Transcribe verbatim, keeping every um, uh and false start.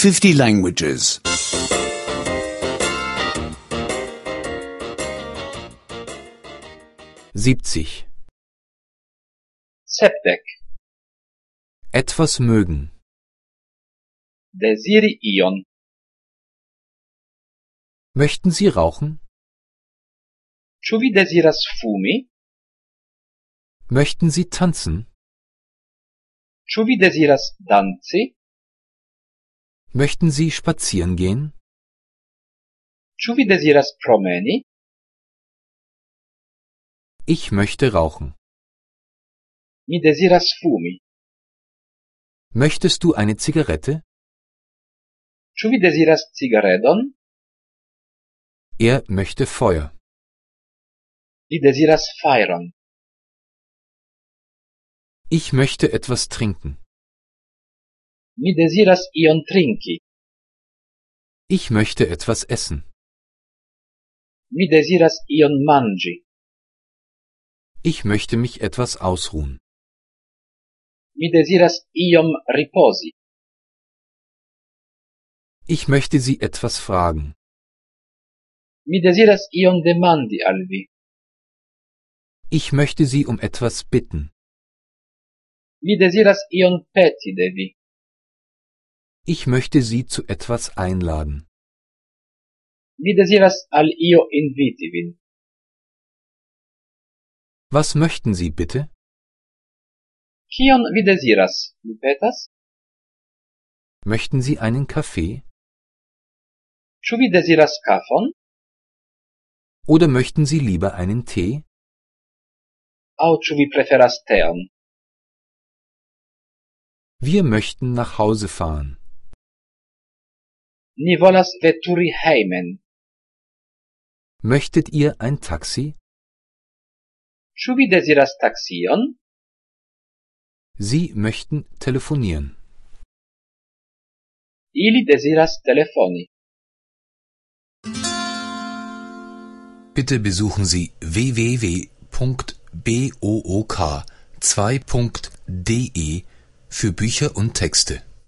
fifty languages. siebzig. Sepdek. Etwas mögen. Deziri ion. Möchten Sie rauchen? Ĉu vi deziras fumi? Möchten Sie tanzen? Ĉu vi deziras danci? Möchten Sie spazieren gehen? Ĉu vi deziras promeni? Ich möchte rauchen. Mi deziras fumi. Möchtest du eine Zigarette? Ĉu vi deziras cigaredon? Er möchte Feuer. Li deziras fajron. Ich möchte etwas trinken. Mi deziras ion trinki. Ich möchte etwas essen. Mi deziras ion manĝi. Ich möchte mich etwas ausruhen. Mi deziras iom ripozi. Ich möchte Sie etwas fragen. Mi deziras ion demandi al vi. Ich möchte Sie um etwas bitten. Mi deziras ion peti de vi. Ich möchte Sie zu etwas einladen. Mi deziras al io inviti vin. Was möchten Sie bitte? Kion vi deziras, mi petas? Möchten Sie einen Kaffee? Ĉu vi deziras kafon? Oder möchten Sie lieber einen Tee? Aŭ ĉu vi preferas teon? Wir möchten nach Hause fahren. Ni volas veturi hejmen. Möchtet ihr ein Taxi? Ĉu vi deziras taksion? Sie möchten telefonieren. Ili deziras telefoni. Bitte besuchen Sie w w w punkt book zwei punkt de für Bücher und Texte.